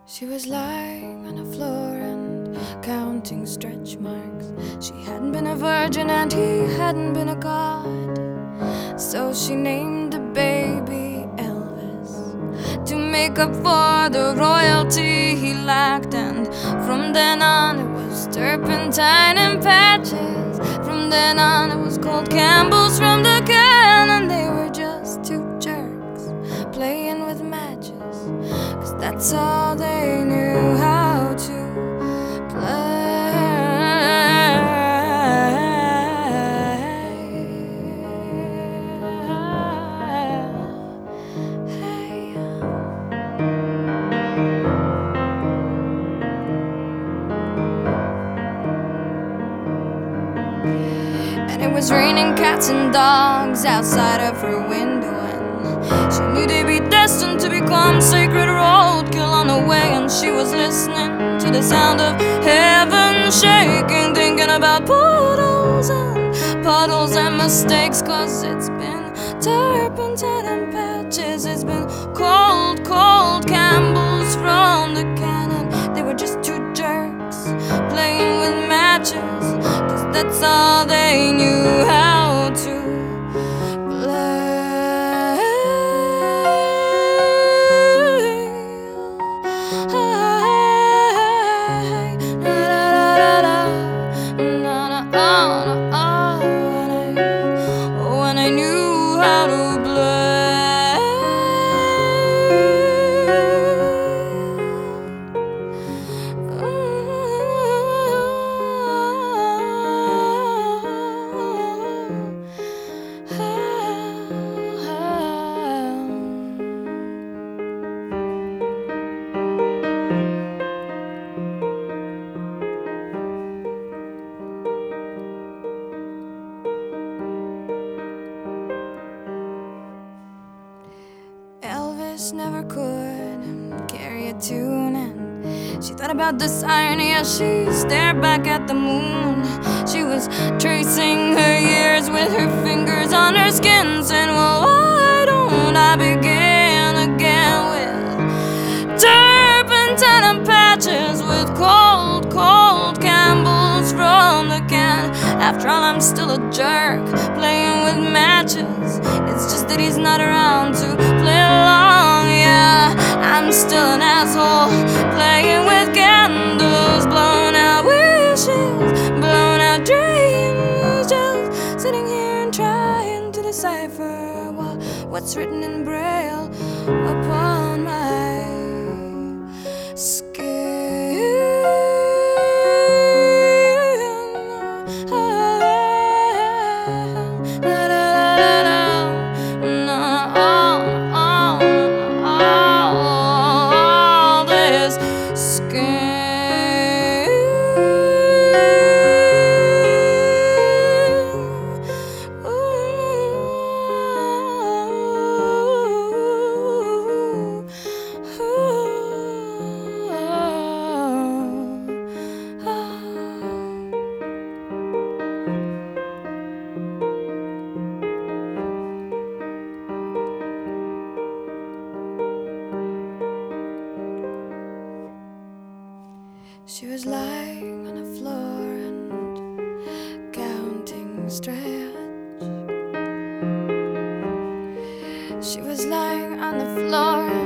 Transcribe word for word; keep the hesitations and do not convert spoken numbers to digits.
She was lying on the floor and counting stretch marks. She hadn't been a virgin and he hadn't been a god. So she named the baby Elvis to make up for the royalty he lacked. And from then on it was turpentine and patches. From then on it was called Campbell's from the can. And they were just two jerks playing with matches, 'cause that's all they knew how to And it was raining cats and dogs outside of her window, and she knew they'd be destined to become sacred roadkill on the way. And she was listening to the sound of heaven shaking, thinking about puddles and puddles and mistakes. 'Cause it's been turpentine and patches, it's been cold, cold Campbell's from the cannon. They were just two jerks playing with matches, 'cause that's all they knew how to play. When I knew how to play. Elvis never could carry a tune, and she thought about this irony as she stared back at the moon. She was tracing her years with her fingers on her skin, saying, well, why don't I begin again with turpentine and patches, with cold, cold Campbell's from the can. After all, I'm still a jerk playing with matches. It's just that he's not around to play along. Yeah, I'm still an asshole playing with candles, blown out wishes, blown out dreams, just sitting here and trying to decipher what, what's written in Braille upon my skin. She was lying on the floor and counting stretch. She was lying on the floor